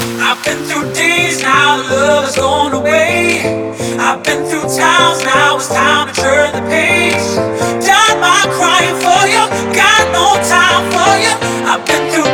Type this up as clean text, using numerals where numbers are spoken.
I've been through days, now the love has gone away. I've been through times, now it's time to turn the page. Done my crying for you, got no time for you. I've been through